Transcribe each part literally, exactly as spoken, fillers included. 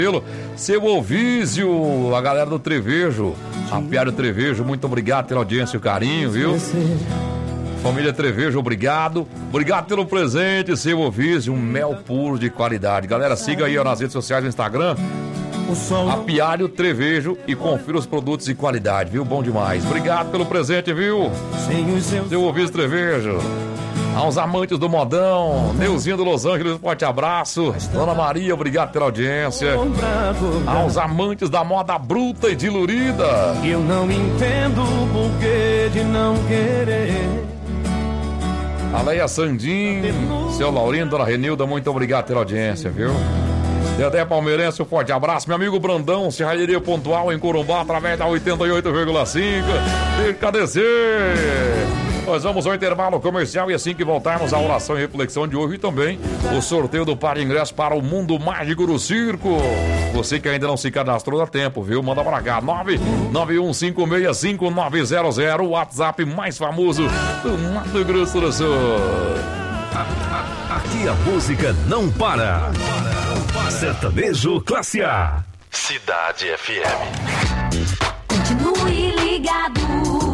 Seu Ovísio, a galera do Trevejo, Apiário Trevejo, muito obrigado pela audiência e o carinho, viu? Família Trevejo, obrigado. Obrigado pelo presente, seu Ovísio, um mel puro de qualidade. Galera, siga aí ó, nas redes sociais, no Instagram, Apiário Trevejo, e confira os produtos de qualidade, viu? Bom demais. Obrigado pelo presente, viu? Seu Ovísio Trevejo. Aos amantes do modão, Neuzinho do Los Angeles, um forte abraço. Dona Maria, obrigado pela audiência. Aos amantes da moda bruta e dilurida, eu não entendo o porquê de não querer. a Leia Sandim, seu Laurindo, Dona Renilda, muito obrigado pela audiência, viu? Dedé Palmeirense, um forte abraço. Meu amigo Brandão, Serralheria Pontual em Corumbá, através da oitenta e oito vírgula cinco. Agradecer. Nós vamos ao intervalo comercial e assim que voltarmos, a oração e reflexão de hoje e também o sorteio do par de ingresso para o Mundo Mágico do Circo. Você que ainda não se cadastrou, dá tempo, viu? Manda pra cá, nove nove um cinco seis cinco nove zero zero, o WhatsApp mais famoso do Mato Grosso do Sul. Aqui a música não para. Sertanejo Classe A. Cidade F M. Continue ligado.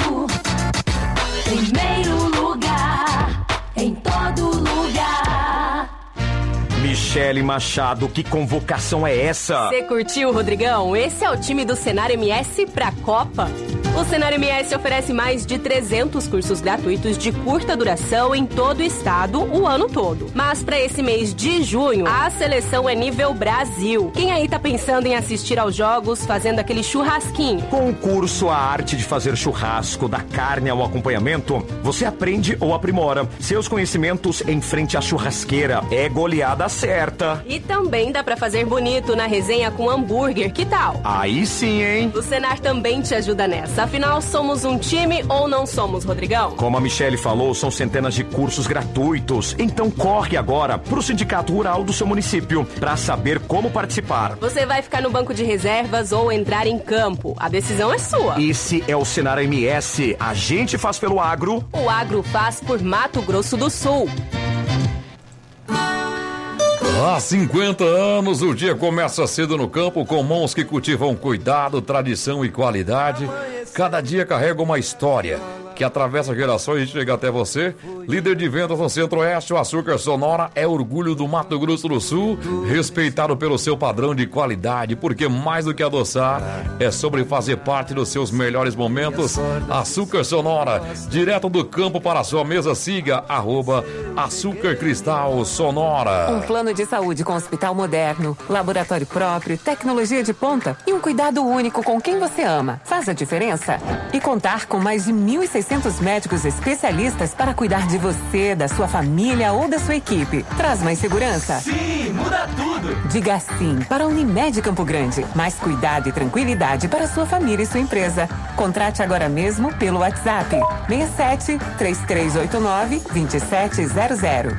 Primeiro lugar, em todo lugar. Michele Machado, que convocação é essa? Você curtiu, Rodrigão? Esse é o time do Senar M S pra Copa. O Senar M S oferece mais de trezentos cursos gratuitos de curta duração em todo o estado, o ano todo. Mas para esse mês de junho, a seleção é nível Brasil. Quem aí tá pensando em assistir aos jogos, fazendo aquele churrasquinho? Com o curso A Arte de Fazer Churrasco, da carne ao acompanhamento, você aprende ou aprimora seus conhecimentos em frente à churrasqueira. É goleada certa. E também dá pra fazer bonito na resenha com hambúrguer, que tal? Aí sim, hein? O Senar também te ajuda nessa. Afinal, somos um time ou não somos, Rodrigão? Como a Michele falou, são centenas de cursos gratuitos. Então corre agora pro Sindicato Rural do seu município para saber como participar. Você vai ficar no banco de reservas ou entrar em campo. A decisão é sua. Esse é o Senar M S. A gente faz pelo agro. O agro faz por Mato Grosso do Sul. Há cinquenta anos, o dia começa cedo no campo com mãos que cultivam cuidado, tradição e qualidade. Cada dia carrega uma história que atravessa gerações e chega até você. Líder de vendas no Centro-Oeste, o Açúcar Sonora é orgulho do Mato Grosso do Sul, respeitado pelo seu padrão de qualidade, porque mais do que adoçar, é sobre fazer parte dos seus melhores momentos. Açúcar Sonora, direto do campo para a sua mesa, siga arroba Açúcar Cristal Sonora. Um plano de saúde com hospital moderno, laboratório próprio, tecnologia de ponta e um cuidado único com quem você ama. Faz a diferença? E contar com mais de mil e seiscentos médicos especialistas para cuidar de você, da sua família ou da sua equipe. Traz mais segurança? Sim, muda tudo! Diga sim para a Unimed Campo Grande. Mais cuidado e tranquilidade para sua família e sua empresa. Contrate agora mesmo pelo WhatsApp seis sete três três oito nove dois sete zero zero.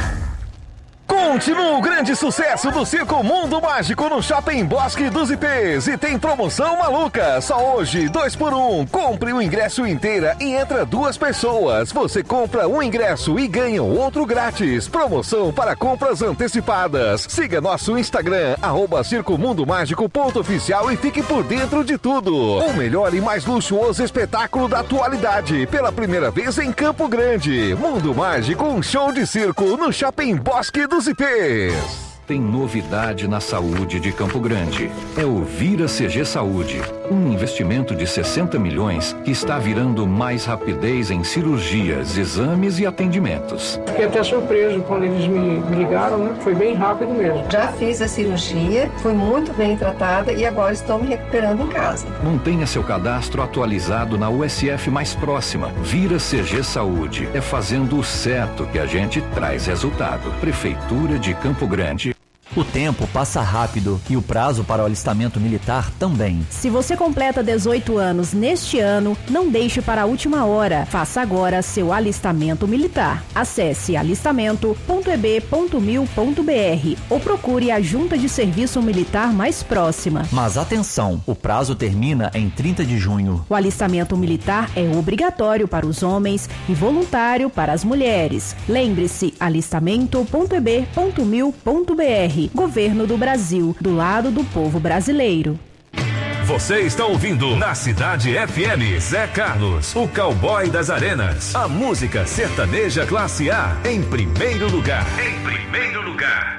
Continua o grande sucesso do Circo Mundo Mágico no Shopping Bosque dos Ipês e tem promoção maluca. Só hoje, dois por um. Compre o ingresso inteira e entra duas pessoas. Você compra um ingresso e ganha outro grátis. Promoção para compras antecipadas. Siga nosso Instagram, arroba Circo Mundo Mágico ponto oficial e fique por dentro de tudo. O melhor e mais luxuoso espetáculo da atualidade. Pela primeira vez em Campo Grande. Mundo Mágico, um show de circo no Shopping Bosque dos Ipês. Tem novidade na saúde de Campo Grande. É o Vira C G Saúde, um investimento de sessenta milhões que está virando mais rapidez em cirurgias, exames e atendimentos. Fiquei até surpreso quando eles me, me ligaram, né? Foi bem rápido mesmo. Já fiz a cirurgia, fui muito bem tratada e agora estou me recuperando em casa. Mantenha seu cadastro atualizado na U S F mais próxima. Vira C G Saúde. É fazendo o certo que a gente traz resultado. Prefeitura de Campo Grande. O tempo passa rápido e o prazo para o alistamento militar também. Se você completa dezoito anos neste ano, não deixe para a última hora. Faça agora seu alistamento militar. Acesse alistamento ponto e b ponto mil ponto b r ou procure a junta de serviço militar mais próxima. Mas atenção, o prazo termina em trinta de junho. O alistamento militar é obrigatório para os homens e voluntário para as mulheres. Lembre-se, alistamento ponto e b ponto mil ponto b r. Governo do Brasil, do lado do povo brasileiro. Você está ouvindo na Cidade F M, Zé Carlos, o cowboy das arenas. A música sertaneja classe A, em primeiro lugar. Em primeiro lugar.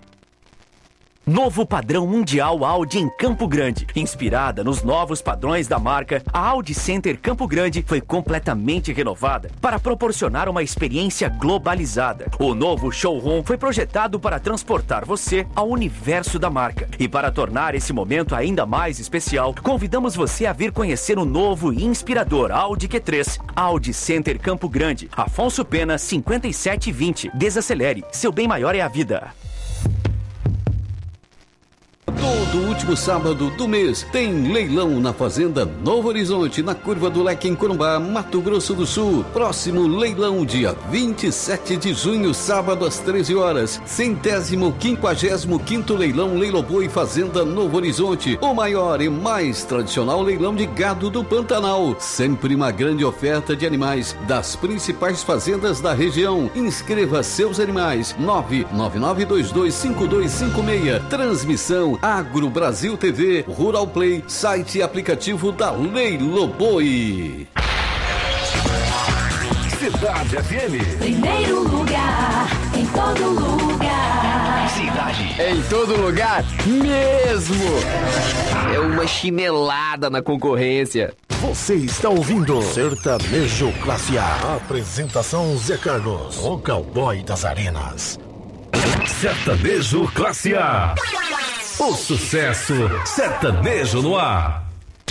Novo padrão mundial Audi em Campo Grande. Inspirada nos novos padrões da marca, a Audi Center Campo Grande foi completamente renovada para proporcionar uma experiência globalizada. O novo showroom foi projetado para transportar você ao universo da marca. E para tornar esse momento ainda mais especial, convidamos você a vir conhecer o novo e inspirador Audi Q três. Audi Center Campo Grande, Afonso Pena cinquenta e sete vinte. Desacelere, seu bem maior é a vida. Todo último sábado do mês tem leilão na Fazenda Novo Horizonte, na Curva do Leque, em Corumbá, Mato Grosso do Sul. Próximo leilão, dia vinte e sete de junho, sábado às treze horas. Centésimo quinquagésimo quinto leilão Leiloboi Fazenda Novo Horizonte. O maior e mais tradicional leilão de gado do Pantanal. Sempre uma grande oferta de animais das principais fazendas da região. Inscreva seus animais. nove nove nove dois dois cinco dois cinco seis. Transmissão Agro Brasil T V, Rural Play, site e aplicativo da Leiloboi. Cidade F M. Primeiro lugar, em todo lugar. Cidade. Em todo lugar mesmo. É uma chinelada na concorrência. Você está ouvindo Sertanejo Classe A. Apresentação Zé Carlos, o cowboy das arenas. Sertanejo Classe A. O sucesso sertanejo no ar.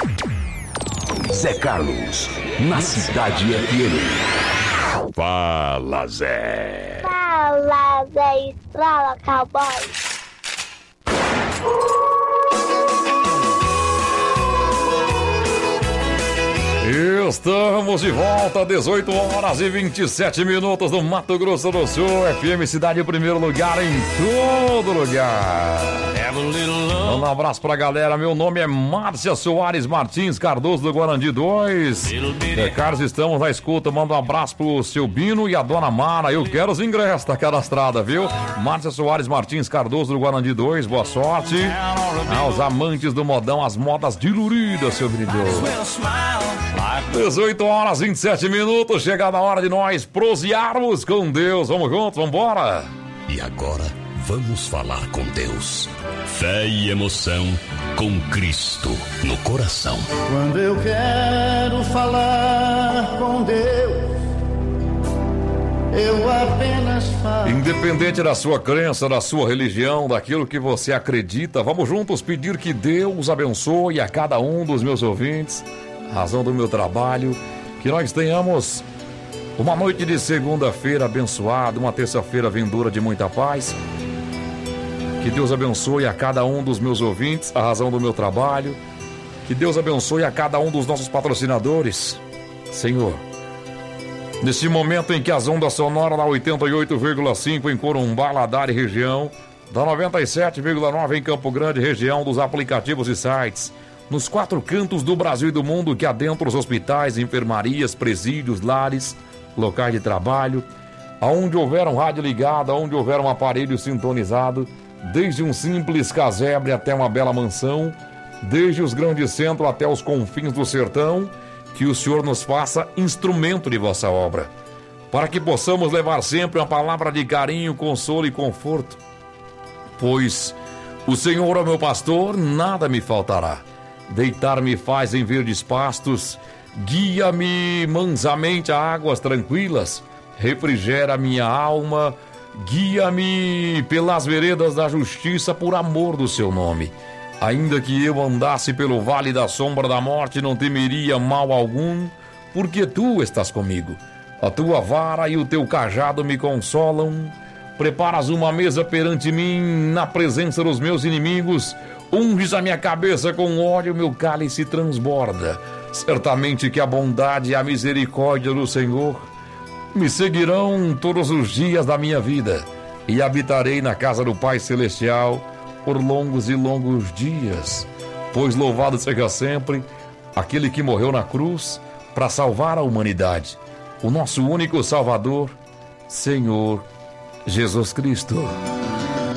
Zé Carlos, na Cidade F M. Fala, Zé. Fala, Zé Estrala, cowboy. Estamos de volta, dezoito horas e vinte e sete minutos no Mato Grosso do Sul. F M Cidade em primeiro lugar, em todo lugar. Manda um abraço pra galera. Meu nome é Márcia Soares Martins Cardoso do Guarandi dois. É, Carlos, estamos na escuta. Manda um abraço pro seu Bino e a dona Mara. Eu quero os ingressos, tá cadastrada, viu? Márcia Soares Martins Cardoso do Guarandi dois. Boa sorte. Aos amantes do modão, as modas diluridas, seu brilhoso. dezoito horas e vinte e sete minutos, chegada a hora de nós prosearmos com Deus. Vamos juntos, vamos embora. E agora, vamos falar com Deus. Fé e emoção com Cristo no coração. Quando eu quero falar com Deus, eu apenas falo. Independente da sua crença, da sua religião, daquilo que você acredita, vamos juntos pedir que Deus abençoe a cada um dos meus ouvintes, razão do meu trabalho, que nós tenhamos uma noite de segunda-feira abençoada, uma terça-feira vindoura de muita paz. Que Deus abençoe a cada um dos meus ouvintes, a razão do meu trabalho. Que Deus abençoe a cada um dos nossos patrocinadores. Senhor, neste momento em que as ondas sonoras da oitenta e oito vírgula cinco em Corumbá, Ladar e região, da noventa e sete vírgula nove em Campo Grande, região dos aplicativos e sites, nos quatro cantos do Brasil e do mundo que adentram os hospitais, enfermarias, presídios, lares, locais de trabalho, aonde houver um rádio ligado, aonde houver um aparelho sintonizado, desde um simples casebre até uma bela mansão, desde os grandes centros até os confins do sertão, que o Senhor nos faça instrumento de vossa obra, para que possamos levar sempre uma palavra de carinho, consolo e conforto, pois o Senhor é meu pastor, nada me faltará. Deitar-me faz em verdes pastos, guia-me mansamente a águas tranquilas, refrigera minha alma, guia-me pelas veredas da justiça por amor do seu nome. Ainda que eu andasse pelo vale da sombra da morte, não temeria mal algum, porque tu estás comigo. A tua vara e o teu cajado me consolam. Preparas uma mesa perante mim na presença dos meus inimigos. Unges a minha cabeça com óleo, meu cálice transborda. Certamente que a bondade e a misericórdia do Senhor me seguirão todos os dias da minha vida, e habitarei na casa do Pai Celestial por longos e longos dias. Pois louvado seja sempre aquele que morreu na cruz para salvar a humanidade, o nosso único Salvador, Senhor Jesus Cristo.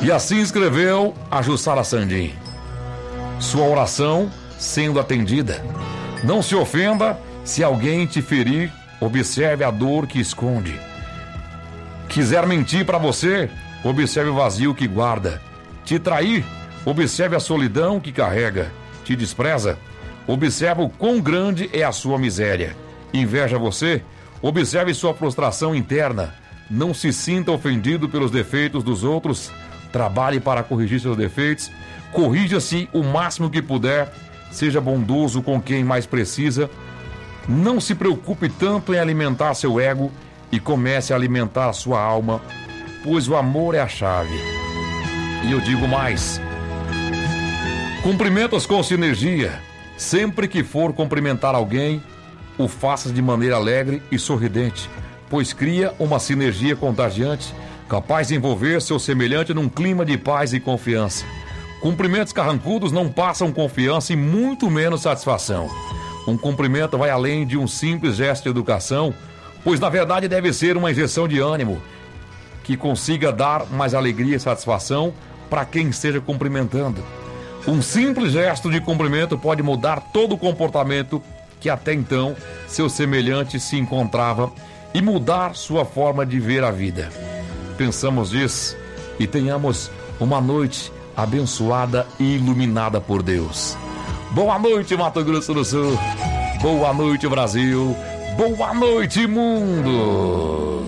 E assim escreveu a Jussara Sandim. Sua oração sendo atendida. Não se ofenda se alguém te ferir, observe a dor que esconde. Quiser mentir para você, observe o vazio que guarda. Te trair, observe a solidão que carrega. Te despreza, observe o quão grande é a sua miséria. Inveja você, observe sua frustração interna. Não se sinta ofendido pelos defeitos dos outros. Trabalhe para corrigir seus defeitos. Corrija-se o máximo que puder. Seja bondoso com quem mais precisa. Não se preocupe tanto em alimentar seu ego e comece a alimentar a sua alma, pois o amor é a chave. E eu digo mais: cumprimentos com sinergia. Sempre que for cumprimentar alguém, o faça de maneira alegre e sorridente, pois cria uma sinergia contagiante, capaz de envolver seu semelhante num clima de paz e confiança. Cumprimentos carrancudos não passam confiança e muito menos satisfação. Um cumprimento vai além de um simples gesto de educação, pois na verdade deve ser uma injeção de ânimo que consiga dar mais alegria e satisfação para quem esteja cumprimentando. Um simples gesto de cumprimento pode mudar todo o comportamento que até então seu semelhante se encontrava e mudar sua forma de ver a vida. Pensamos nisso e tenhamos uma noite abençoada e iluminada por Deus. Boa noite, Mato Grosso do Sul. Boa noite, Brasil. Boa noite, mundo.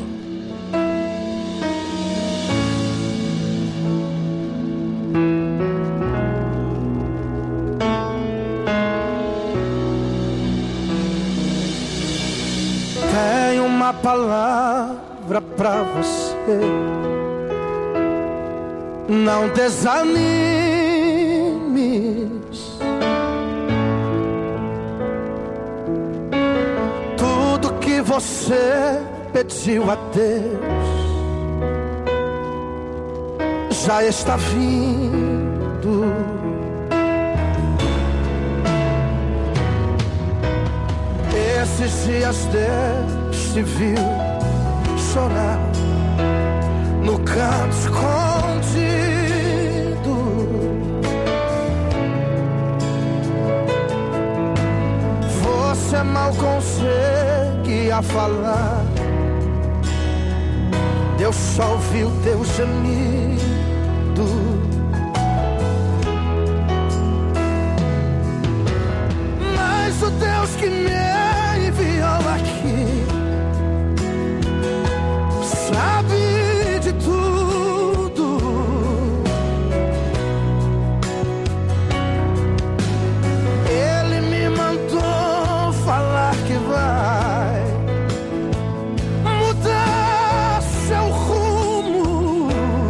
Tenho uma palavra pra você. Não desanimes. Tudo que você pediu a Deus já está vindo. Esses dias Deus te viu chorar no canto escondido. Você mal conseguia falar, Deus só ouviu teu gemido. Mas o Deus que me enviou aqui sabe de tudo. Ele me mandou falar que vai mudar seu rumo.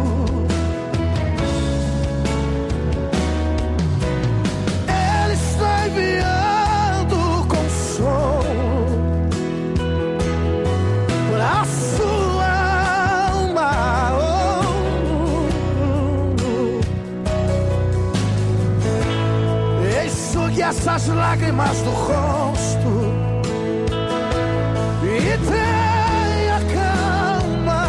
Ele está enviando consolo pra sua enxugue essas lágrimas do rosto e tenha calma.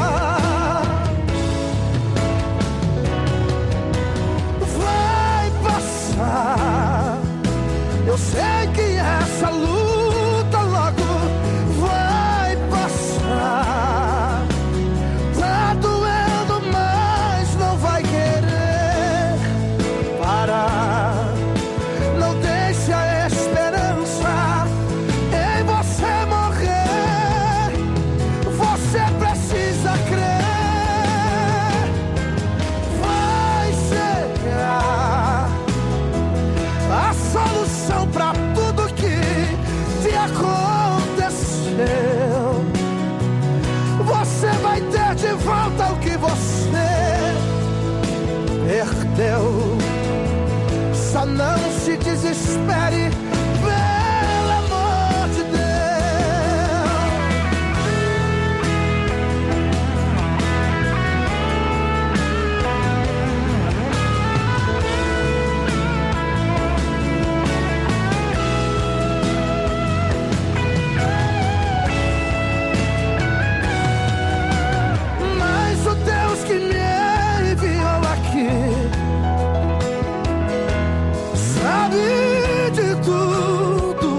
Vai passar. Eu sei que essa luta logo vai passar. Tá doendo, mas não vai querer parar. Não deixe a esperança em você morrer. Você precisa crer. Vai chegar a solução pra tudo que te aconteceu. Você vai ter de volta o que você perdeu. Só não se desespere, pelo amor de Deus. Mas o Deus que me enviou tudo.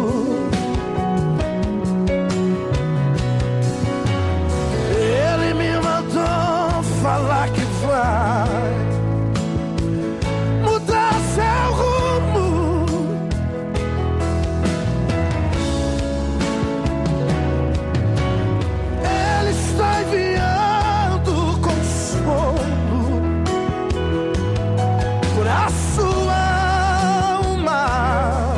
Ele me mandou falar que vai mudar seu rumo. Ele está enviando consolo pra sua alma.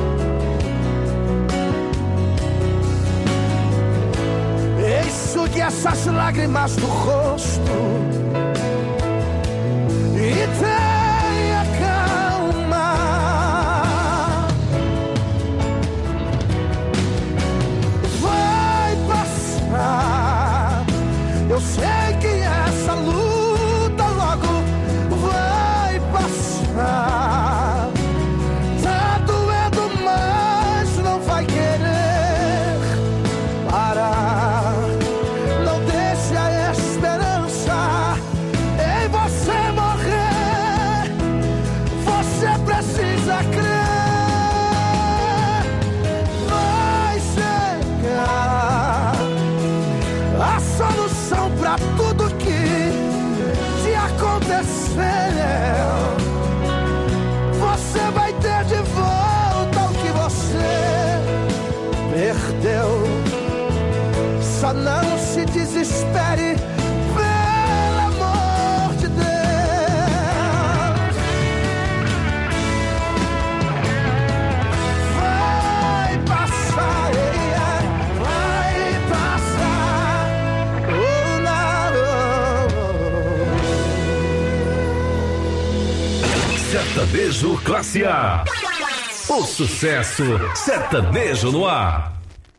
Enxugue essas lágrimas do rosto e tenha calma. Vai passar. Eu sei que essa luta logo vai passar. Tá doendo, mas não vai querer parar. Não deixe a esperança em você morrer. Você precisa crer. Vai chegar a solução pra tudo que te acontecer. Você vai ter de volta o que você perdeu. Só não se desespere, pelo amor de Deus. Vai passar, yeah, vai passar. Oh, não. Sertanejo Classe A. O sucesso sertanejo no ar.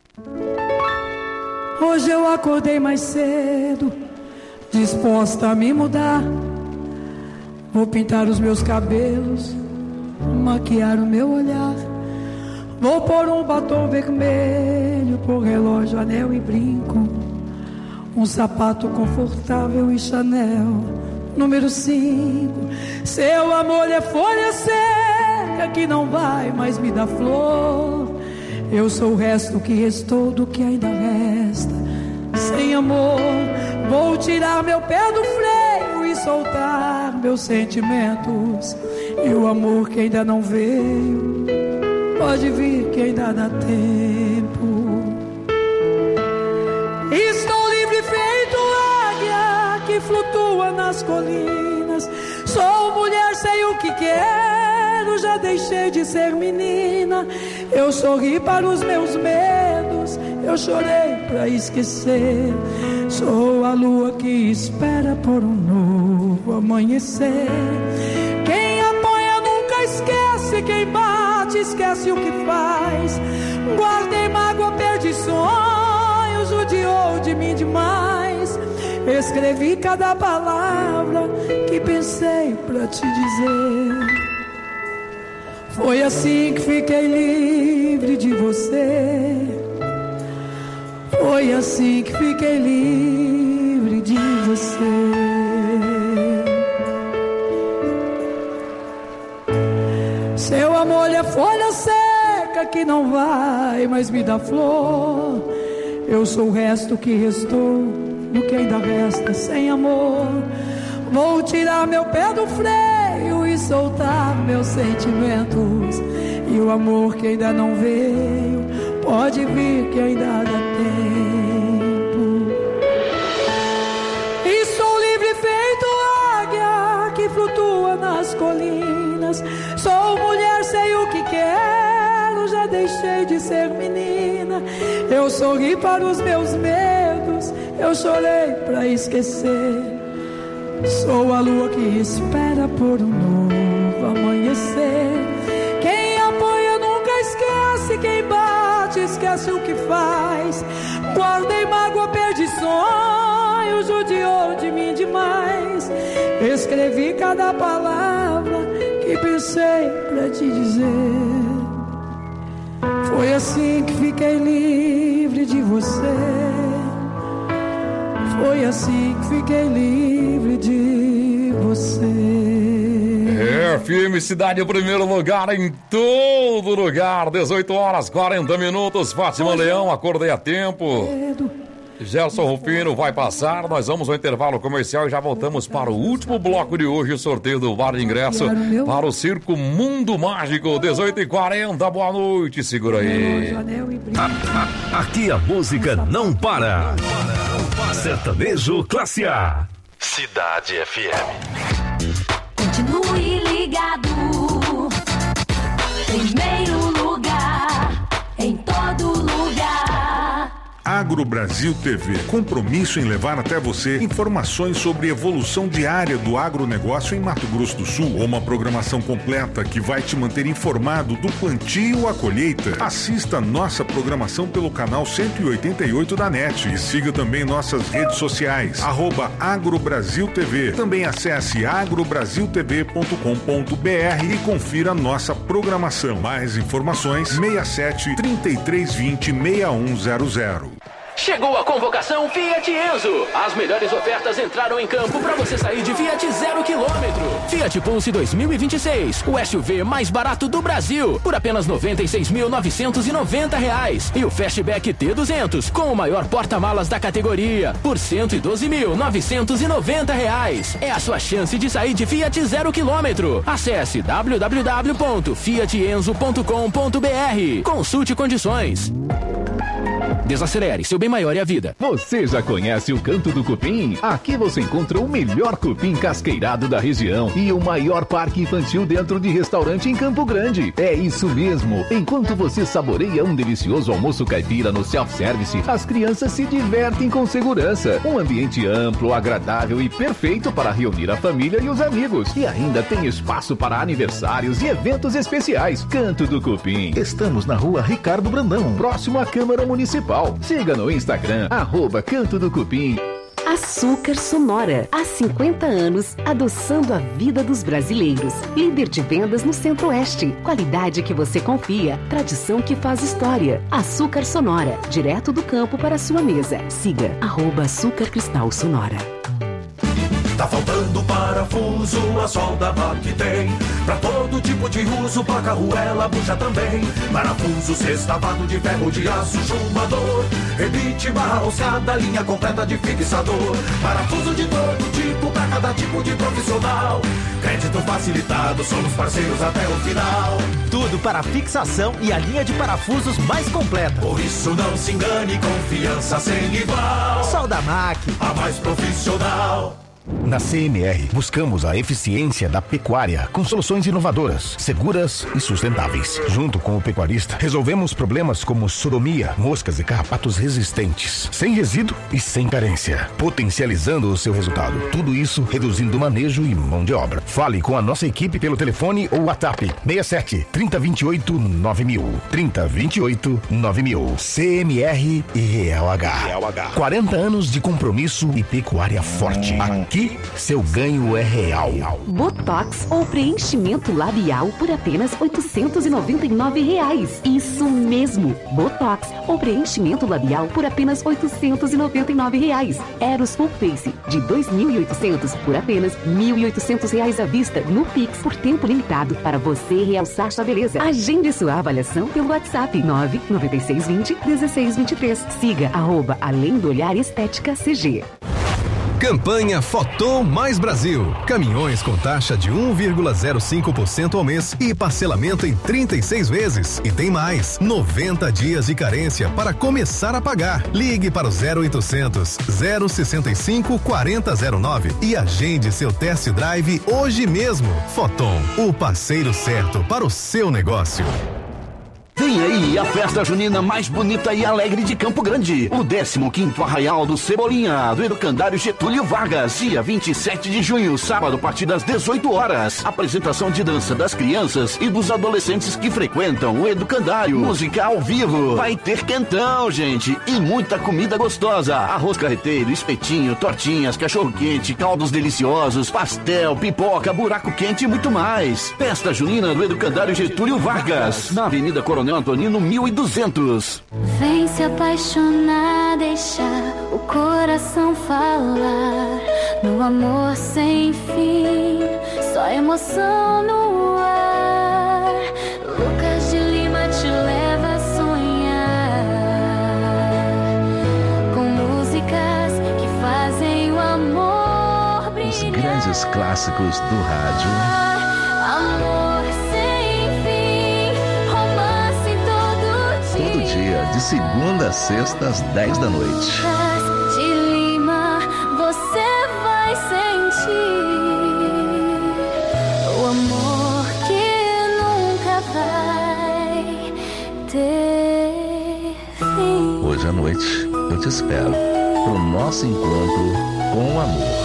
Hoje eu acordei mais cedo, disposta a me mudar. Vou pintar os meus cabelos, maquiar o meu olhar. Vou pôr um batom vermelho, pôr relógio, anel e brinco. Um sapato confortável e Chanel número cinco. Seu amor é folha seca que não vai mais me dar flor. Eu sou o resto que restou do que ainda resta. Sem amor, vou tirar meu pé do freio e soltar meus sentimentos. E o amor que ainda não veio, pode vir que ainda dá tempo. Estou livre feito águia que flutua nas colinas. Sou mulher, sei o que quero, já deixei de ser menina. Eu sorri para os meus medos, eu chorei pra esquecer. Sou a lua que espera por um novo amanhecer. Quem apanha nunca esquece, quem bate esquece o que faz. Guardei mágoa, perdi sonhos, judiou de mim demais. Escrevi cada palavra que pensei pra te dizer. Foi assim que fiquei livre de você. Foi assim que fiquei livre de você. Seu amor é folha seca que não vai mais me dar flor. Eu sou o resto que restou do que ainda resta. Sem amor, vou tirar meu pé do freio e soltar meus sentimentos. E o amor que ainda não veio, pode vir que ainda dá tempo. E sou livre feito águia que flutua nas colinas. Sou mulher, sei o que quero, já deixei de ser menina. Eu sorri para os meus medos, eu chorei pra esquecer. Sou a lua que espera por um novo amanhecer. Quem apanha nunca esquece, quem bate esquece o que faz. Guardei mágoa, perdi sonhos, judiou de mim demais. Escrevi cada palavra que pensei pra te dizer. Foi assim que fiquei livre de você. Foi assim que fiquei livre de você. É, F M Cidade em primeiro lugar em todo lugar. dezoito horas, quarenta minutos. Fátima Leão, acordei a tempo. Gerson Rufino vai passar. Nós vamos ao intervalo comercial e já voltamos para o último bloco de hoje. O sorteio do vale de ingresso para o Circo Mundo Mágico. dezoito e quarenta, boa noite. Segura aí. A, a, aqui a música não para. Sertanejo Classe A. Cidade F M. Continue ligado. Primeiro lugar, em todo lugar. Agro Brasil T V. Compromisso em levar até você informações sobre evolução diária do agronegócio em Mato Grosso do Sul. Uma programação completa que vai te manter informado do plantio à colheita. Assista nossa programação pelo canal cento e oitenta e oito da NET e siga também nossas redes sociais, arroba Agro Brasil T V. Também acesse agro brasil t v ponto com ponto b r e confira nossa programação. Mais informações, seis sete, três três dois zero, seis um zero zero. Chegou a convocação Fiat Enzo. As melhores ofertas entraram em campo para você sair de Fiat zero quilômetro. Fiat Pulse dois mil e vinte e seis, o S U V mais barato do Brasil, por apenas noventa e seis mil novecentos e noventa reais. E o Fastback T duzentos, com o maior porta-malas da categoria, por cento e doze mil novecentos e noventa reais. É a sua chance de sair de Fiat zero quilômetro. Acesse w w w ponto fiat enzo ponto com ponto b r. Consulte condições. Desacelere, seu bem maior é a vida. Você já conhece o Canto do Cupim? Aqui você encontra o melhor cupim casqueirado da região e o maior parque infantil dentro de restaurante em Campo Grande. É isso mesmo. Enquanto você saboreia um delicioso almoço caipira no self-service, as crianças se divertem com segurança. Um ambiente amplo, agradável e perfeito para reunir a família e os amigos. E ainda tem espaço para aniversários e eventos especiais. Canto do Cupim. Estamos na rua Ricardo Brandão, próximo à Câmara Municipal. Siga no Instagram, arroba Canto do Cupim. Açúcar Sonora, há cinquenta anos, adoçando a vida dos brasileiros. Líder de vendas no Centro-Oeste. Qualidade que você confia, tradição que faz história. Açúcar Sonora, direto do campo para a sua mesa. Siga, arroba Açúcar Cristal Sonora. Tá faltando parafuso, a solda Mac tem. Pra todo tipo de uso, placa, arruela, bucha também. Parafuso, sextavado de ferro, de aço, chumbador. Rebite, barra roscada, linha completa de fixador. Parafuso de todo tipo, pra cada tipo de profissional. Crédito facilitado, somos parceiros até o final. Tudo para fixação e a linha de parafusos mais completa. Por isso não se engane, confiança sem igual. Solda Mac, a mais profissional. Na C M R, buscamos a eficiência da pecuária com soluções inovadoras, seguras e sustentáveis. Junto com o pecuarista, resolvemos problemas como sodomia, moscas e carrapatos resistentes, sem resíduo e sem carência, potencializando o seu resultado. Tudo isso reduzindo manejo e mão de obra. Fale com a nossa equipe pelo telefone ou WhatsApp seis sete, trinta, vinte e oito, nove mil. trinta, vinte e oito, nove mil. C M R e L H. quarenta anos de compromisso e pecuária forte. Aqui, seu ganho é real. Botox ou preenchimento labial por apenas oitocentos e noventa e nove reais. Isso mesmo, Botox ou preenchimento labial por apenas oitocentos e noventa e nove reais. Eros Full Face de dois mil e oitocentos por apenas mil e oitocentos reais à vista no Pix por tempo limitado para você realçar sua beleza. Agende sua avaliação pelo WhatsApp nove nove seis vinte, dezesseis vinte e três. Siga arroba Além do Olhar Estética C G. Campanha Foton Mais Brasil. Caminhões com taxa de um vírgula zero cinco por cento ao mês e parcelamento em trinta e seis vezes. E tem mais, noventa dias de carência para começar a pagar. Ligue para o zero oitocentos, zero sessenta e cinco, quarenta zero nove e agende seu test drive hoje mesmo. Foton, o parceiro certo para o seu negócio. Vem aí a festa junina mais bonita e alegre de Campo Grande. O décimo quinto Arraial do Cebolinha, do Educandário Getúlio Vargas. Dia vinte e sete de junho, sábado, a partir das dezoito horas. Apresentação de dança das crianças e dos adolescentes que frequentam o Educandário. Música ao vivo. Vai ter quentão, gente. E muita comida gostosa. Arroz carreteiro, espetinho, tortinhas, cachorro-quente, caldos deliciosos, pastel, pipoca, buraco quente e muito mais. Festa junina do Educandário Getúlio Vargas. Na Avenida Coronel Antonino mil e duzentos. Vem se apaixonar, deixar o coração falar. No amor sem fim, só só emoção no ar. Lucas de Lima te leva a sonhar com músicas que fazem o amor brilhar. Os grandes clássicos do rádio. Amor sem fim, romance todo dia. Todo dia, de segunda a sexta às dez da noite. Lucas de Lima, você vai sentir o amor que nunca vai ter fim. Hoje à noite eu te espero pro nosso encontro com o amor.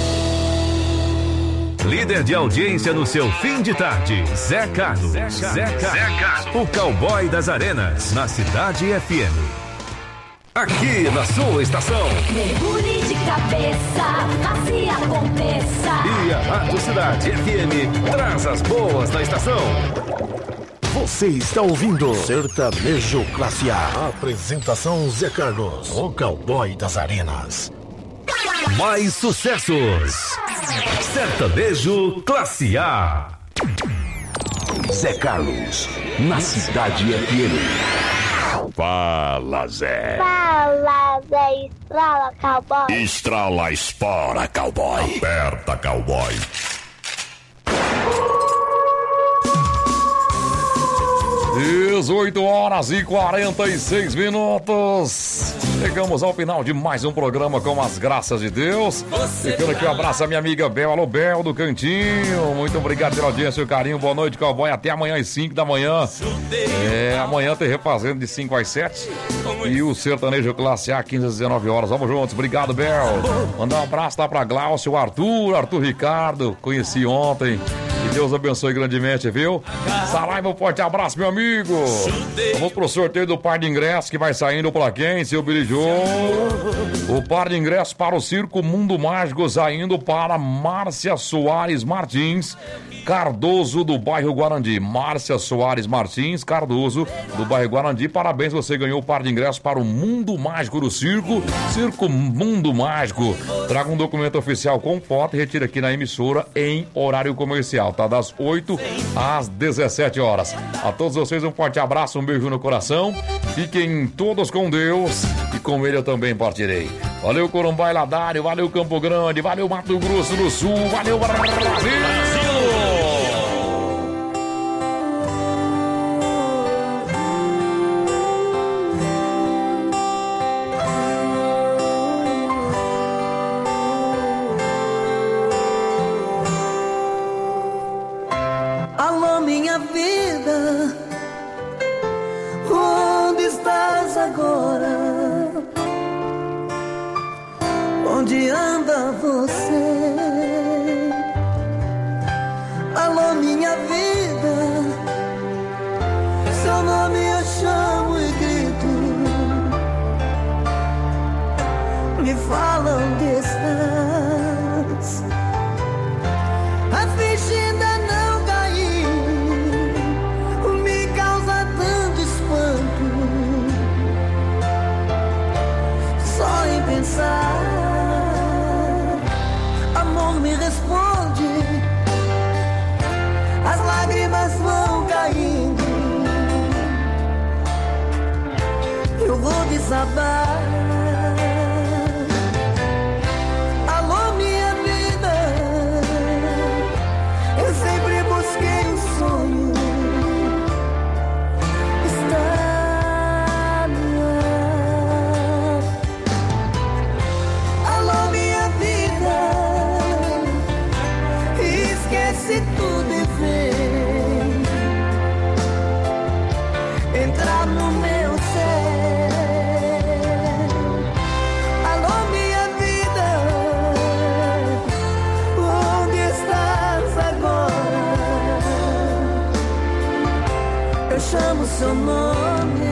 Líder de audiência no seu fim de tarde, Zé Carlos. Zé Carlos, Zé Carlos. O cowboy das arenas, na Cidade F M. Aqui na sua estação. Mergulhe de cabeça, macia aconteça. E a Rádio Cidade F M traz as boas da estação. Você está ouvindo Sertanejo Classe A. Apresentação Zé Carlos, o cowboy das arenas. Mais sucessos. Sertanejo Classe A. Zé Carlos, na Cidade F M. Fala, Zé. Fala, Zé, estrala, cowboy. Estrala, espora, cowboy. Aperta, cowboy. dezoito horas e quarenta e seis minutos. Chegamos ao final de mais um programa com as graças de Deus. Ficando aqui um abraço à minha amiga Bel. Alô, Bel do Cantinho. Muito obrigado pela audiência e o carinho. Boa noite, cowboy. Até amanhã às cinco da manhã. É, amanhã tem refazendo de cinco às sete. E o Sertanejo Classe A, quinze às dezenove horas. Vamos juntos. Obrigado, Bel. Mandar um abraço lá pra Glaucio, o Arthur, Arthur Ricardo. Conheci ontem. Que Deus abençoe grandemente, viu? Saraiva, um forte abraço, meu amigo. Vamos pro sorteio do par de ingressos que vai saindo pra quem, seu Billy Joe? O par de ingressos para o Circo Mundo Mágico saindo para Márcia Soares Martins Cardoso, do bairro Guarandi. Márcia Soares Martins Cardoso, do bairro Guarandi. Parabéns, você ganhou o par de ingressos para o Mundo Mágico do Circo. Circo Mundo Mágico. Traga um documento oficial com foto e retire aqui na emissora em horário comercial, tá? Das oito às dezessete horas. A todos vocês um forte abraço, um beijo no coração. Fiquem todos com Deus e com ele eu também partirei. Valeu, Corumbá e Ladário, valeu, Campo Grande, valeu, Mato Grosso do Sul, valeu, Brasil! Alô, minha vida, onde estás agora? Onde anda você? Alô, minha vida, seu nome eu chamo e grito. Me fala onde estás. A ficha ainda não caiu, me causa tanto espanto. Só em pensar, amor, me responde. As lágrimas vão caindo, eu vou desabar. Alô, minha vida, eu sempre busquei um sonho. Está no ar. Alô, minha vida, esquece tudo e vem entrar no meu céu. Alô, minha vida, onde estás agora? Eu chamo seu nome.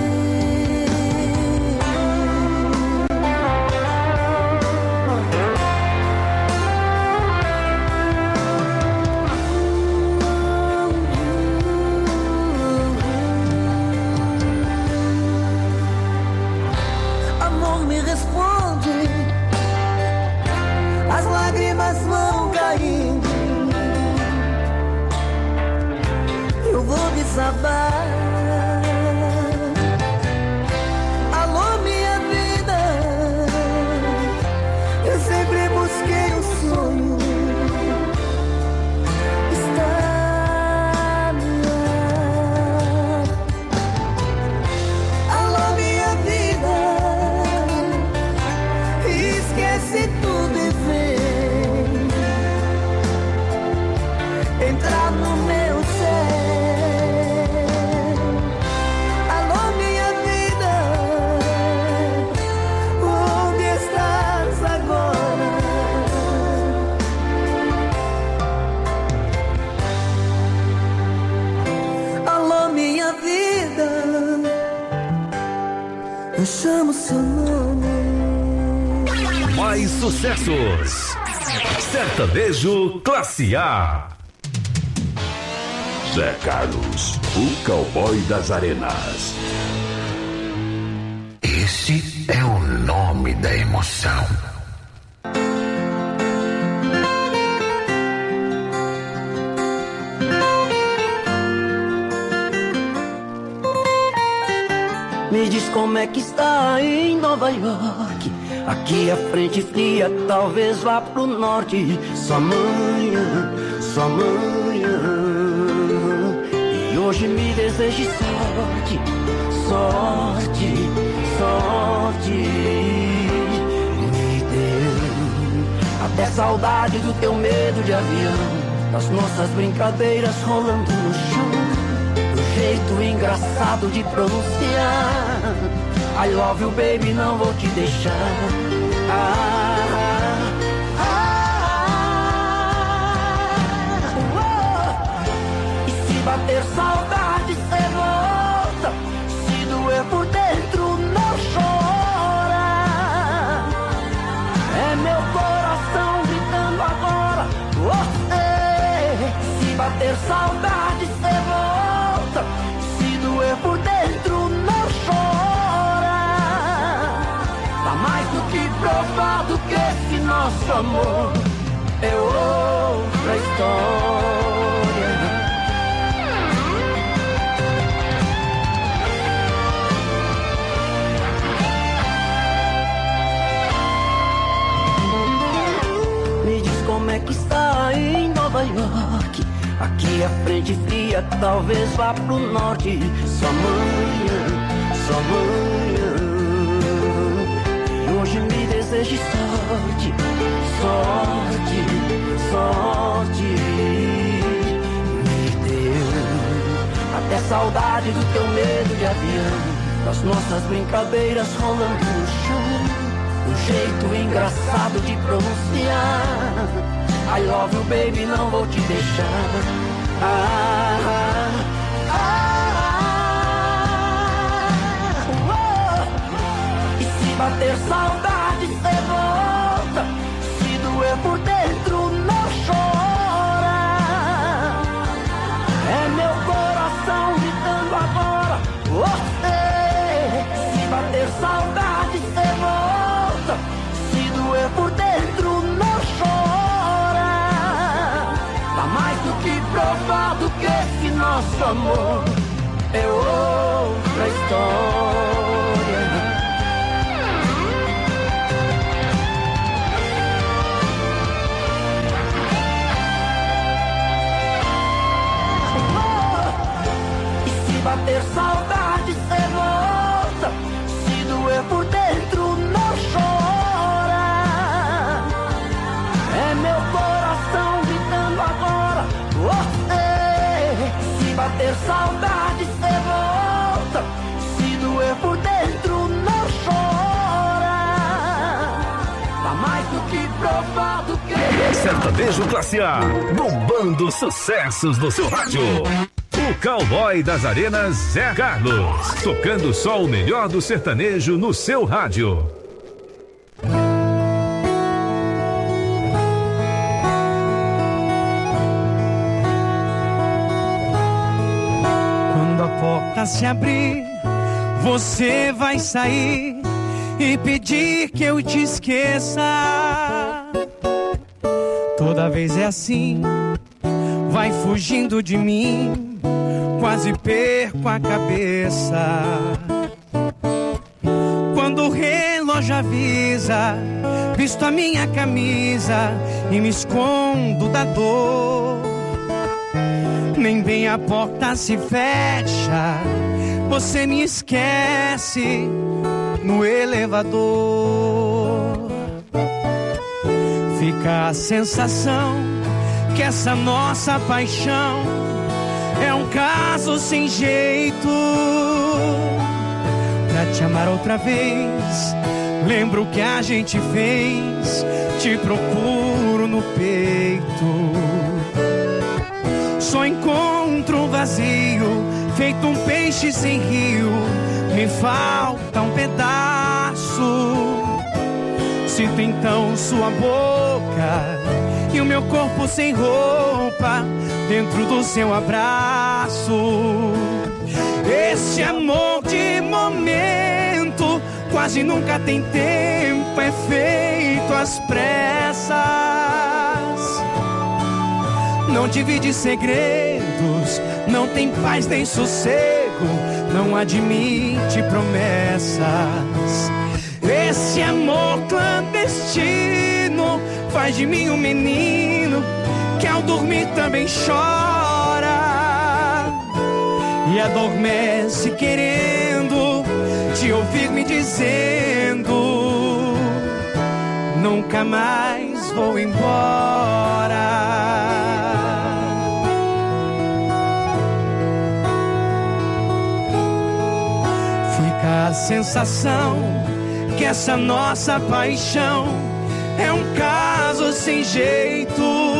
Me responde, as lágrimas vão caindo, vou desabar. Alô, minha vida, eu sempre busquei um sonho. Está no ar. Alô, minha vida, esquece tudo e vem entrar no meu ser. Alô, minha vida, onde estás agora? Alô, minha vida, eu chamo seu nome. Mais sucessos. Sertanejo Classe A. Zé Carlos, o cowboy das arenas. Esse é o nome da emoção. Me diz como é que está em Nova York. Aqui a frente fria, talvez vá pro norte. Só amanhã, só amanhã. E hoje me deseje sorte, sorte, sorte. Me deu até saudade do teu medo de avião, das nossas brincadeiras rolando no chão, do jeito engraçado de pronunciar I love you, baby, não vou te deixar. Ah, ah, ah, oh. E se bater saudade, cê volta. Se doer por dentro, não chora. É meu coração gritando agora. Você. Se bater saudade, cê volta. Se doer por dentro, não chora. Mais do que provado que esse nosso amor é outra história. Me diz como é que está em Nova York. Aqui a frente fria, talvez vá pro norte. Só amanhã, só amanhã. Hoje me deseje sorte, sorte, sorte. Me deu até saudade do teu medo de avião, das nossas brincadeiras rolando no chão, do jeito engraçado de pronunciar I love you, baby, não vou te deixar. Ah, ah, bater saudade, cê volta. Se doer por dentro, não chora. É meu coração gritando agora. Você. Se bater saudade, cê volta. Se doer por dentro, não chora. Tá mais do que provado que esse nosso amor é outra história. Bater saudade, cê volta. Se doer por dentro, não chora. É meu coração gritando agora. Você. Se bater saudade, cê volta. Se doer por dentro, não chora. Tá mais do que provado que... Sertanejo Classe A, bombando sucessos no seu rádio. O cowboy das arenas, Zé Carlos, tocando só o melhor do sertanejo no seu rádio. Quando a porta se abrir, você vai sair e pedir que eu te esqueça. Toda vez é assim, vai fugindo de mim. quase perco a cabeça quando o relógio avisa, visto a minha camisa e me escondo da dor. Nem bem a porta se fecha, você me esquece no elevador. Fica a sensação que essa nossa paixão é um caso sem jeito. Pra te amar outra vez, lembro o que a gente fez, te procuro no peito. Só encontro um vazio, feito um peixe sem rio, me falta um pedaço. Sinto então sua boca e o meu corpo sem roupa dentro do seu abraço. Esse amor de momento quase nunca tem tempo, é feito às pressas. Não divide segredos, não tem paz nem sossego, não admite promessas. Esse amor clandestino faz de mim um menino que ao dormir também chora e adormece querendo te ouvir me dizendo: nunca mais vou embora. Fica a sensação que essa nossa paixão é um caso sem jeito.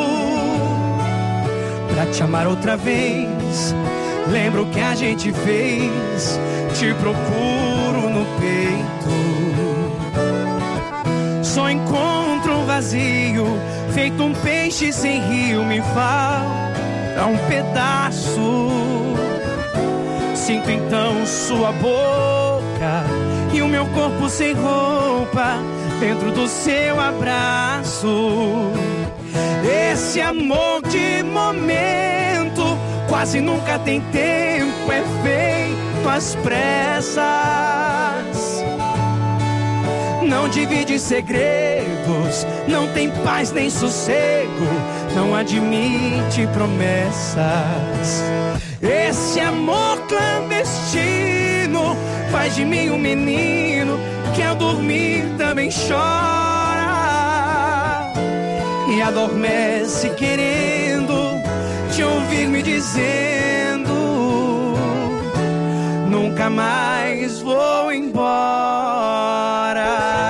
Pra te amar outra vez, lembro o que a gente fez, te procuro no peito. Só encontro um vazio, feito um peixe sem rio, me falta um pedaço. Sinto então sua boca e o meu corpo sem roupa dentro do seu abraço. Esse amor de momento quase nunca tem tempo, é feito às pressas. Não divide segredos, não tem paz nem sossego, não admite promessas. Esse amor clandestino faz de mim um menino que ao dormir também chora e adormece querendo te ouvir me dizendo: nunca mais vou embora.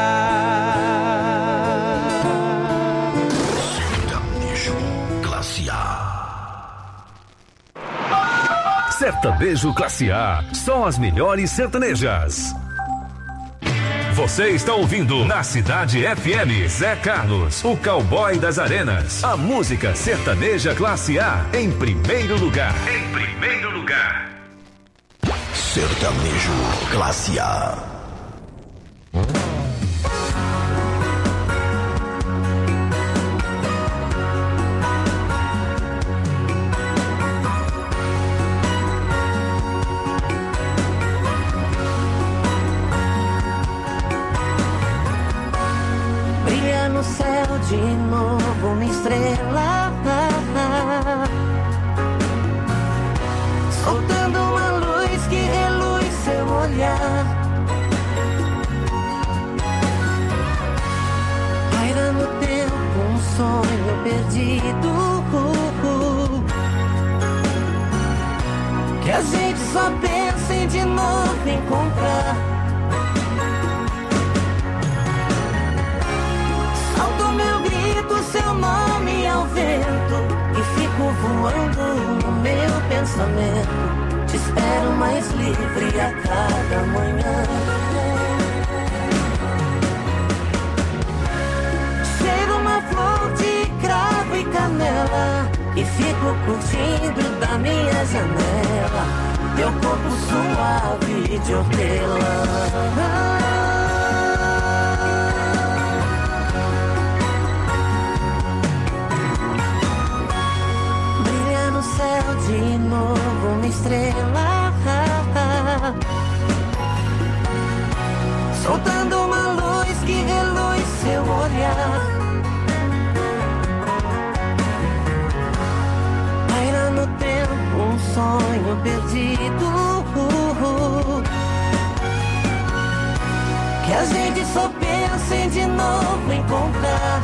Sertanejo Classe A. Sertanejo Classe A, só as melhores sertanejas. Você está ouvindo na Cidade F M, Zé Carlos, o cowboy das arenas. A música sertaneja Classe A, em primeiro lugar. Em primeiro lugar. Sertanejo Classe A. No céu de novo uma estrela, soltando uma luz que reluz seu olhar. Paira no tempo um sonho perdido, que a gente só pensa em de novo encontrar. Seu nome ao vento e fico voando no meu pensamento. Te espero mais livre a cada manhã. Cheiro uma flor de cravo e canela e fico curtindo da minha janela teu corpo suave de hortelã. Céu de novo uma estrela, sonho perdido, que a gente só pensa em de novo encontrar.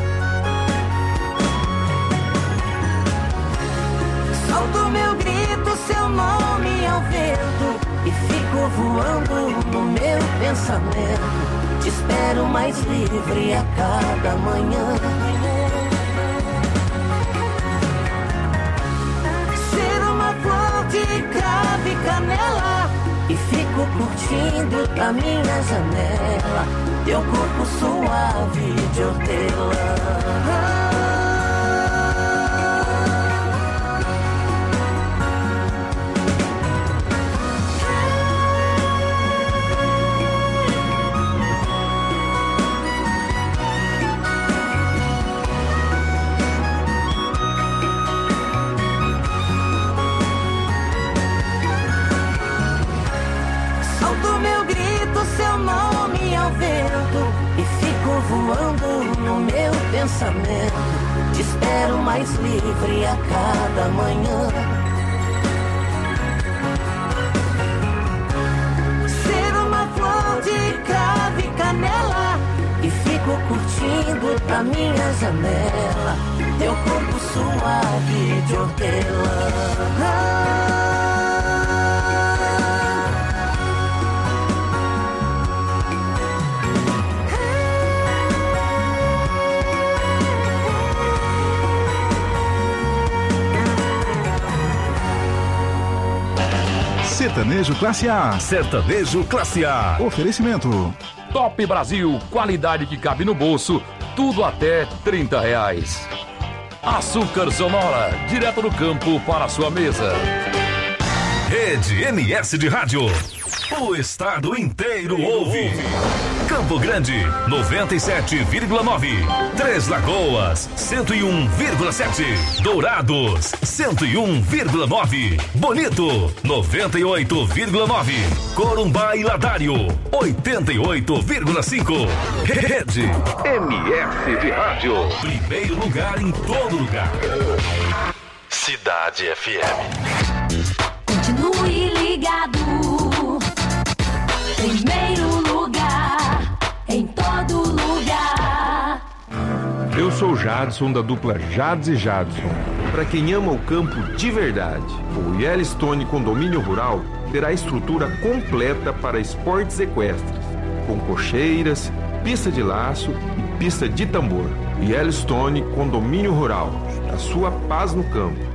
Solto meu grito, seu nome ao vento, e fico voando no meu pensamento. Te espero mais livre a cada manhã. Cheiro uma flor de cravo e canela, e fico curtindo da minha janela teu corpo suave de hortelã. Seu nome ao vento, e fico voando no meu pensamento. Te espero mais livre a cada manhã. Ser uma flor de cravo e canela, e fico curtindo da minha janela teu corpo suave de hortelã. Sertanejo Classe A. Sertanejo Classe A. Oferecimento. Top Brasil, qualidade que cabe no bolso, tudo até trinta reais. Açúcar Sonora, direto do campo para a sua mesa. Rede M S de Rádio. O estado inteiro ouve. Campo Grande, noventa e sete vírgula nove. Três Lagoas, cento e um vírgula sete. Dourados, cento e um vírgula nove. Bonito, noventa e oito vírgula nove. Corumbá e Ladário, oitenta e oito vírgula cinco. Rede M S de Rádio. Primeiro lugar em todo lugar. Cidade F M. Continue ligado. Primeiro lugar, em todo lugar. Eu sou Jadson, da dupla Jades e Jadson. Para quem ama o campo de verdade, o Yellowstone Condomínio Rural terá estrutura completa para esportes equestres, com cocheiras, pista de laço e pista de tambor. Yellowstone Condomínio Rural, a sua paz no campo.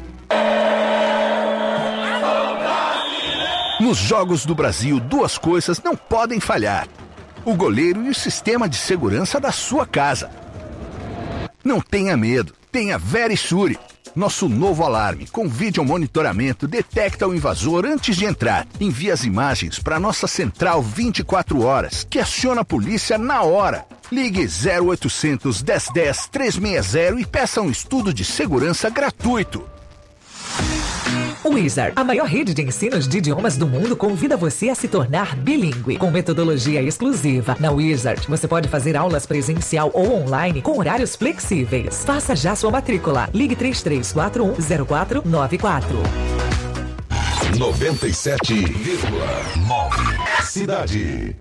Nos Jogos do Brasil, duas coisas não podem falhar: o goleiro e o sistema de segurança da sua casa. Não tenha medo, tenha Verisure. Nosso novo alarme com vídeo monitoramento detecta o invasor antes de entrar. Envia as imagens para nossa central vinte e quatro horas, que aciona a polícia na hora. Ligue zero oitocentos, dez dez, trezentos e sessenta e peça um estudo de segurança gratuito. Wizard, a maior rede de ensinos de idiomas do mundo, convida você a se tornar bilíngue. Com metodologia exclusiva, na Wizard você pode fazer aulas presencial ou online com horários flexíveis. Faça já sua matrícula. Ligue três três quatro um, zero quatro nove quatro. noventa e sete vírgula nove. Cidade.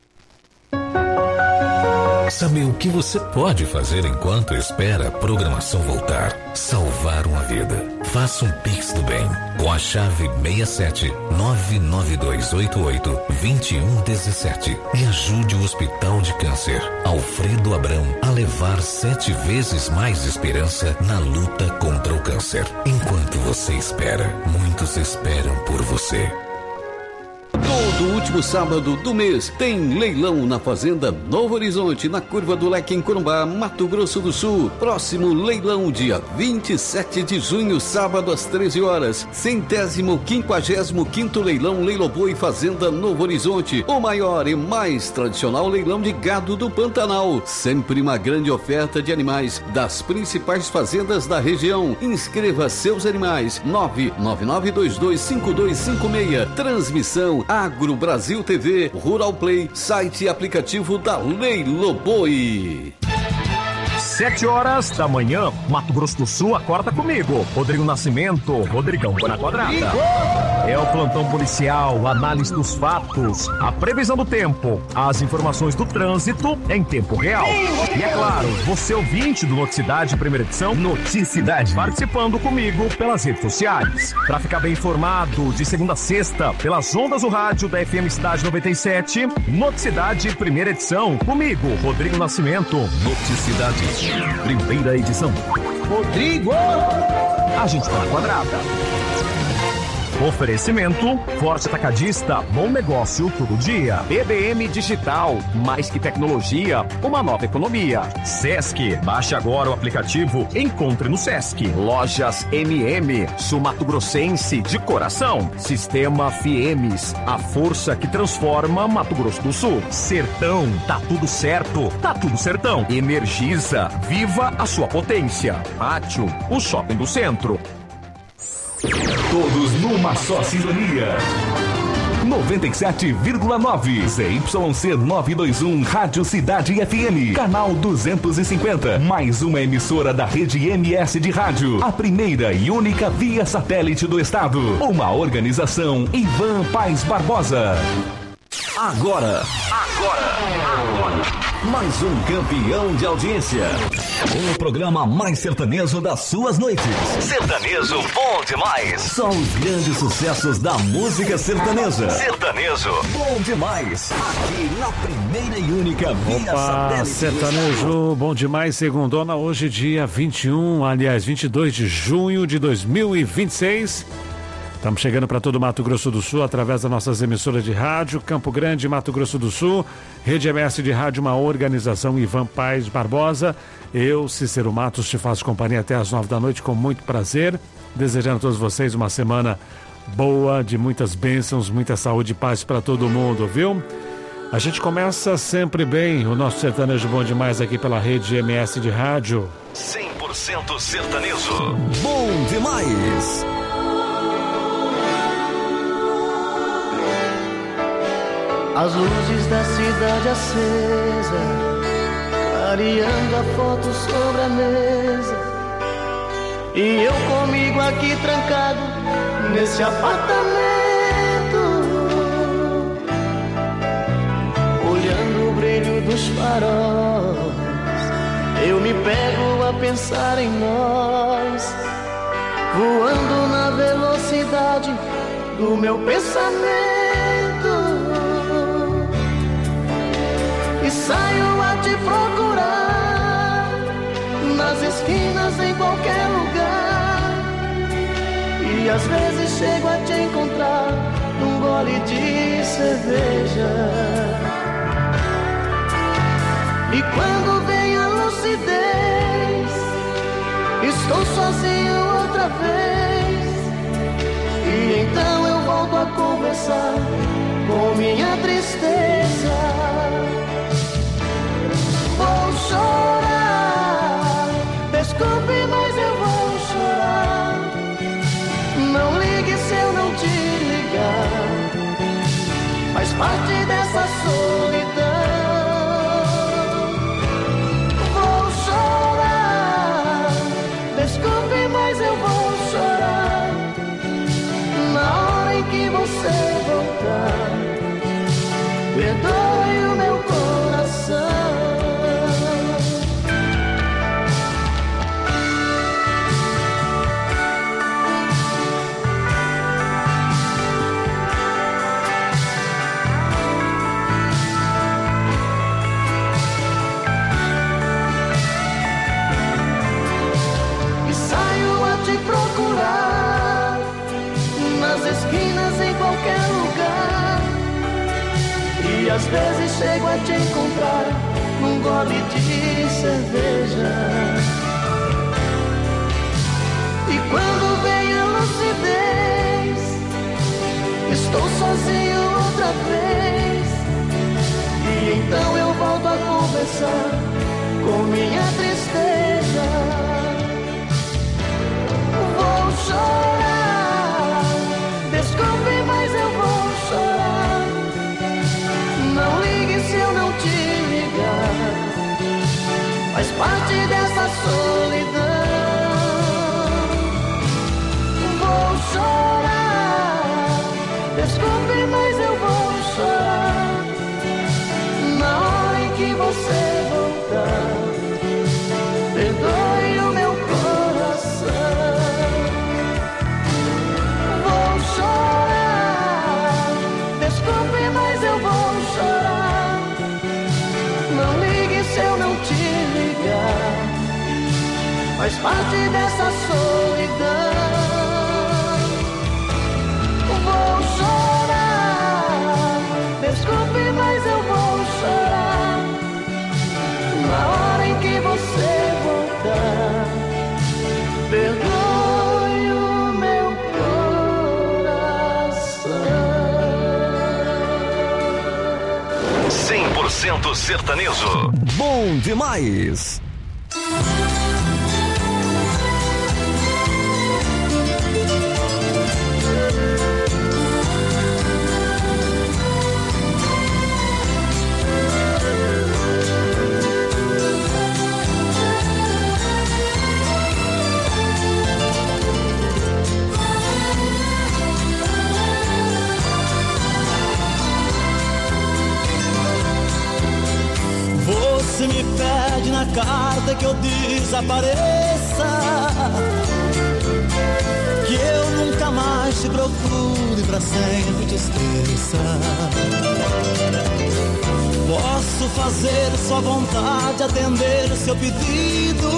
Sabe o que você pode fazer enquanto espera a programação voltar? Salvar uma vida. Faça um Pix do Bem com a chave seis sete nove nove dois oito oito dois um um sete e ajude o Hospital de Câncer Alfredo Abrão a levar sete vezes mais esperança na luta contra o câncer. Enquanto você espera, muitos esperam por você. Todo último sábado do mês tem leilão na Fazenda Novo Horizonte, na Curva do Leque, em Corumbá, Mato Grosso do Sul. Próximo leilão, dia vinte e sete de junho, sábado às treze horas. Centésimo quinquagésimo quinto leilão Leiloboi Fazenda Novo Horizonte. O maior e mais tradicional leilão de gado do Pantanal. Sempre uma grande oferta de animais das principais fazendas da região. Inscreva seus animais. nove nove nove dois dois cinco dois cinco seis. Transmissão Agro Brasil T V, Rural Play, site e aplicativo da Leiloboi. sete horas da manhã, Mato Grosso do Sul, acorda comigo. Rodrigo Nascimento, Rodrigão na quadrada. É o plantão policial, análise dos fatos, a previsão do tempo, as informações do trânsito em tempo real. E é claro, você ouvinte do Noticidade, primeira edição, Noticidade, participando comigo pelas redes sociais. Para ficar bem informado, de segunda a sexta, pelas ondas do rádio da F M Cidade noventa e sete, Noticidade, primeira edição, comigo, Rodrigo Nascimento. Noticidade, primeira edição. Rodrigo! A gente tá na quadrada. Oferecimento, Forte Atacadista, bom negócio todo dia. B B M Digital, mais que tecnologia, uma nova economia. Sesc, baixe agora o aplicativo, encontre no Sesc. Lojas M M, Sul Mato Grossense de coração. Sistema Fiemes, a força que transforma Mato Grosso do Sul. Sertão, tá tudo certo, tá tudo sertão. Energisa, viva a sua potência. Pátio, o shopping do centro. Todos numa só sintonia. noventa e sete vírgula nove Z Y C novecentos e vinte e um Rádio Cidade F M, canal duzentos e cinquenta, mais uma emissora da rede M S de rádio, a primeira e única via satélite do estado. Uma organização Ivan Paes Barbosa. Agora, agora, agora. Mais um campeão de audiência. O programa mais sertanejo das suas noites. Sertanejo bom demais. Só os grandes sucessos da música sertaneja. Sertanejo bom demais. Aqui na primeira e única via Opa, sertanejo bom demais. Segundona hoje, dia vinte e um, aliás, vinte e dois de junho de dois mil e vinte e seis. Estamos chegando para todo o Mato Grosso do Sul através das nossas emissoras de rádio, Campo Grande, Mato Grosso do Sul, Rede M S de Rádio, uma organização Ivan Paes Barbosa. Eu, Cícero Matos, te faço companhia até às nove da noite com muito prazer, desejando a todos vocês uma semana boa, de muitas bênçãos, muita saúde e paz para todo mundo, viu? A gente começa sempre bem o nosso sertanejo bom demais aqui pela Rede M S de Rádio. cem por cento sertanejo. Bom demais. As luzes da cidade acesa, clareando a foto sobre a mesa. E eu comigo aqui trancado nesse apartamento, olhando o brilho dos faróis. Eu me pego a pensar em nós, voando na velocidade do meu pensamento. E saio a te procurar nas esquinas, em qualquer lugar. E às vezes chego a te encontrar num gole de cerveja. E quando vem a lucidez, estou sozinho outra vez. E então eu volto a conversar com minha tristeza. Vou chorar, desculpe, mas eu vou chorar. Não ligue se eu não te ligar, faz parte dessa solidão. Vou chorar, desculpe, mas eu vou chorar. Na hora em que você voltar, perdoe o meu coração. Procurar nas esquinas, em qualquer lugar. E às vezes chego a te encontrar num gole de cerveja. E quando vem a lucidez, estou sozinho outra vez. E então eu volto a conversar com minha tristeza. Vou chorar, desculpe, mas eu vou chorar. Não ligue se eu não te ligar, faz parte dessa faz parte dessa solidão. Vou chorar, desculpe, mas eu vou chorar na hora em que você voltar. Perdoe o meu coração. cem por cento sertanejo. Bom demais. Você me pede na carta que eu desapareça, que eu nunca mais te procure, pra sempre te esqueça. Posso fazer sua vontade, atender o seu pedido,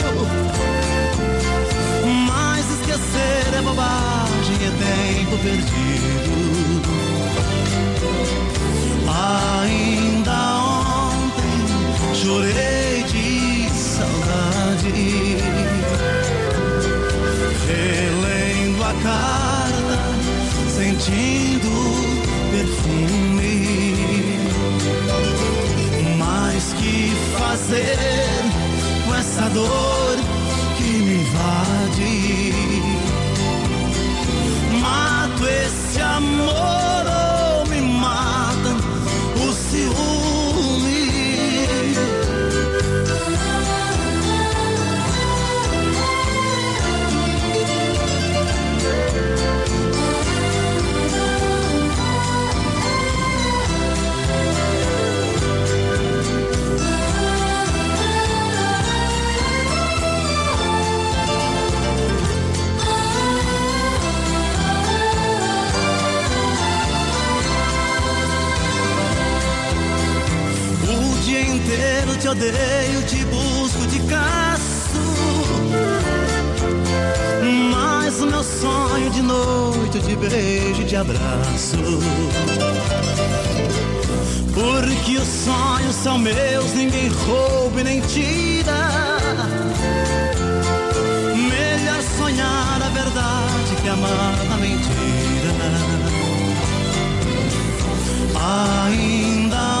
mas esquecer é bobagem, é tempo perdido. Ainda ontem chorei de saudade, relendo a carta, sentindo perfume. Mas que fazer com essa dor que me invade? Mato esse amor ou me mata o ciúme? Inteiro te odeio, te busco, te caço, mas o meu sonho de noite de beijo e de abraço. Porque os sonhos são meus, ninguém rouba e nem tira. Melhor sonhar a verdade que amar a mentira. Ainda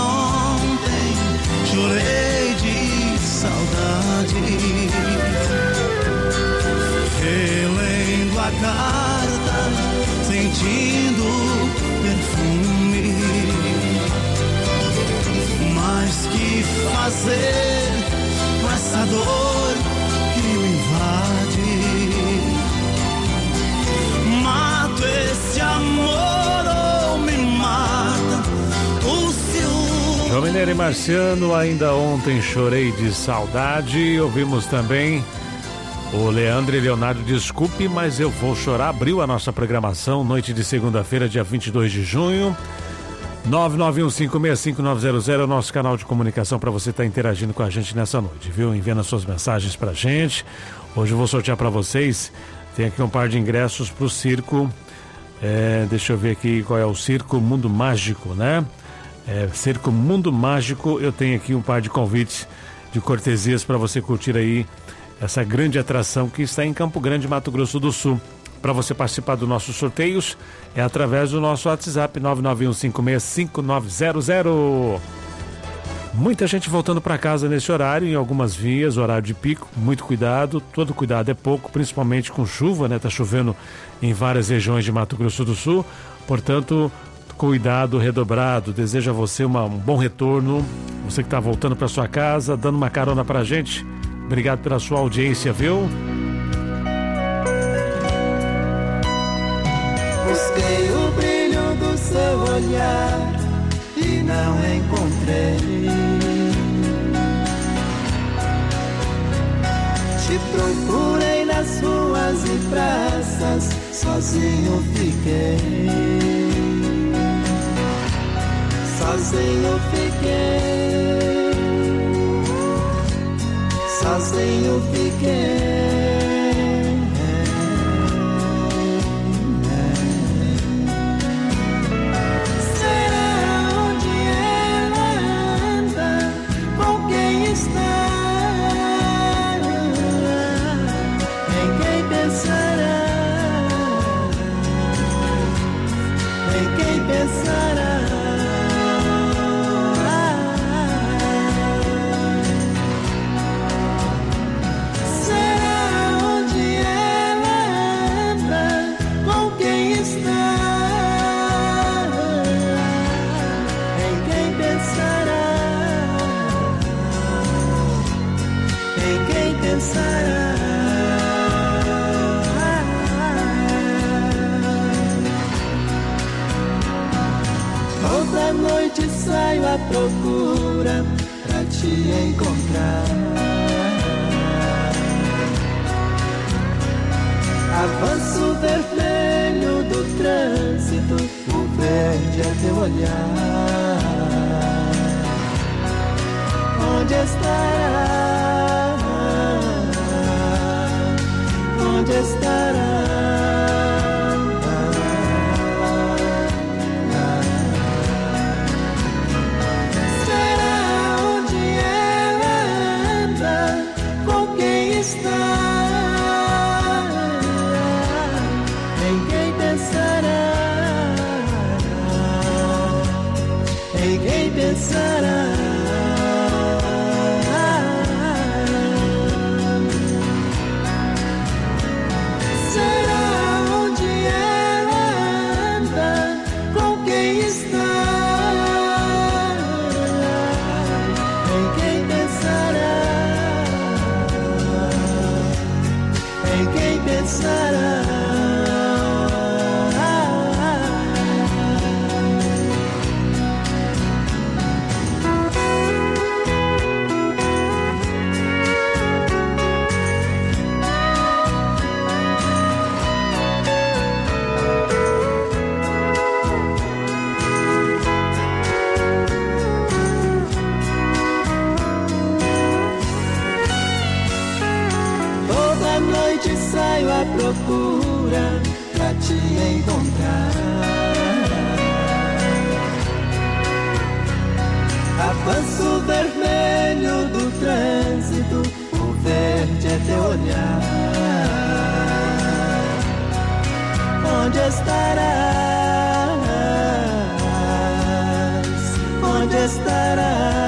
chorei de saudade, relendo a carta, sentindo perfume. Mas que fazer com essa dor que me invade? Mato esse amor ou me mata o ciúme? João Mineiro e Marciano, ainda ontem chorei de saudade. Ouvimos também o Leandro e Leonardo, desculpe, mas eu vou chorar. Abriu a nossa programação, noite de segunda-feira, dia vinte e dois de junho. nove nove um cinco seis cinco nove zero zero é o nosso canal de comunicação para você estar tá interagindo com a gente nessa noite, viu? Enviando as suas mensagens pra gente. Hoje eu vou sortear para vocês. Tem aqui um par de ingressos pro circo. É, deixa eu ver aqui qual é o Circo Mundo Mágico, né? É, Circo Mundo Mágico. Eu tenho aqui um par de convites de cortesias para você curtir aí essa grande atração que está em Campo Grande, Mato Grosso do Sul. Para você participar dos nossos sorteios é através do nosso WhatsApp nove nove um cinco seis cinco nove zero zero. Muita gente voltando para casa nesse horário, em algumas vias, horário de pico. Muito cuidado, todo cuidado é pouco, principalmente com chuva, né? Tá chovendo em várias regiões de Mato Grosso do Sul. Portanto, cuidado redobrado. Desejo a você uma, um bom retorno. Você que está voltando para sua casa, dando uma carona para a gente. Obrigado pela sua audiência, viu? Busquei o brilho do seu olhar e não encontrei. Te procurei nas ruas e praças, sozinho fiquei. Sozinho fiquei. sozinho fiquei. Será onde ela anda, com quem está? Em quem pensará? Em quem pensará? Toda noite saio à procura pra te encontrar. Avanço vermelho do trânsito, o verde é teu olhar. Onde estará? Onde estará? Será onde ela anda? Com quem está? Em quem pensará? Em quem pensará? Saio à procura pra te encontrar. Avanço vermelho do trânsito, o verde é teu olhar. Onde estarás? Onde estarás?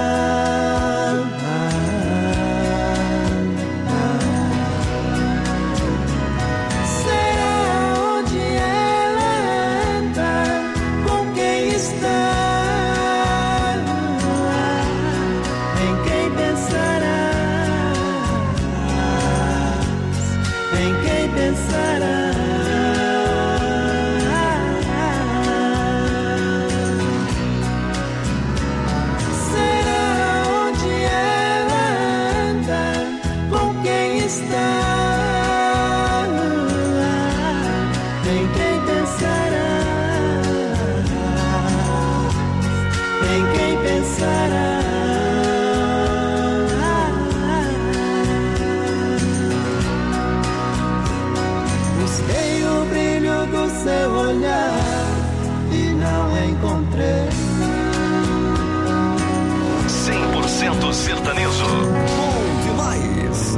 Seu olhar e não encontrei. cem por cento sertanejo. Bom demais.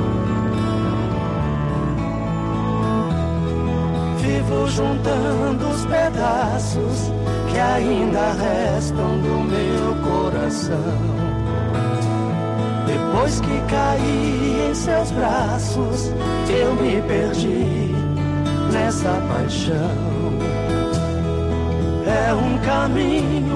Vivo juntando os pedaços que ainda restam do meu coração. Depois que caí em seus braços, eu me perdi nessa paixão. É um caminho